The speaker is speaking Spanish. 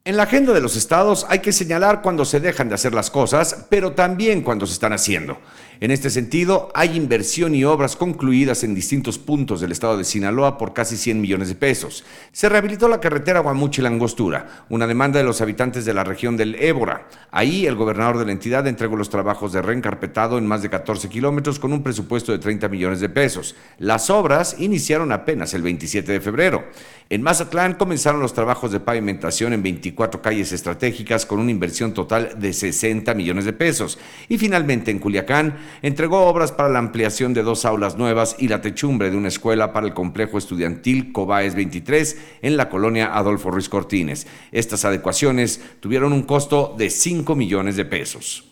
En la agenda de los estados hay que señalar cuando se dejan de hacer las cosas, pero también cuando se están haciendo. En este sentido, hay inversión y obras concluidas en distintos puntos del estado de Sinaloa por casi 100 millones de pesos. Se rehabilitó la carretera Guamuchil-Angostura, una demanda de los habitantes de la región del Ébora. Ahí, el gobernador de la entidad entregó los trabajos de reencarpetado en más de 14 kilómetros con un presupuesto de 30 millones de pesos. Las obras iniciaron apenas el 27 de febrero. En Mazatlán comenzaron los trabajos de pavimentación en 24 calles estratégicas con una inversión total de 60 millones de pesos. Y finalmente en Culiacán entregó obras para la ampliación de 2 aulas nuevas y la techumbre de una escuela para el complejo estudiantil Cobaes 23 en la colonia Adolfo Ruiz Cortines. Estas adecuaciones tuvieron un costo de 5 millones de pesos.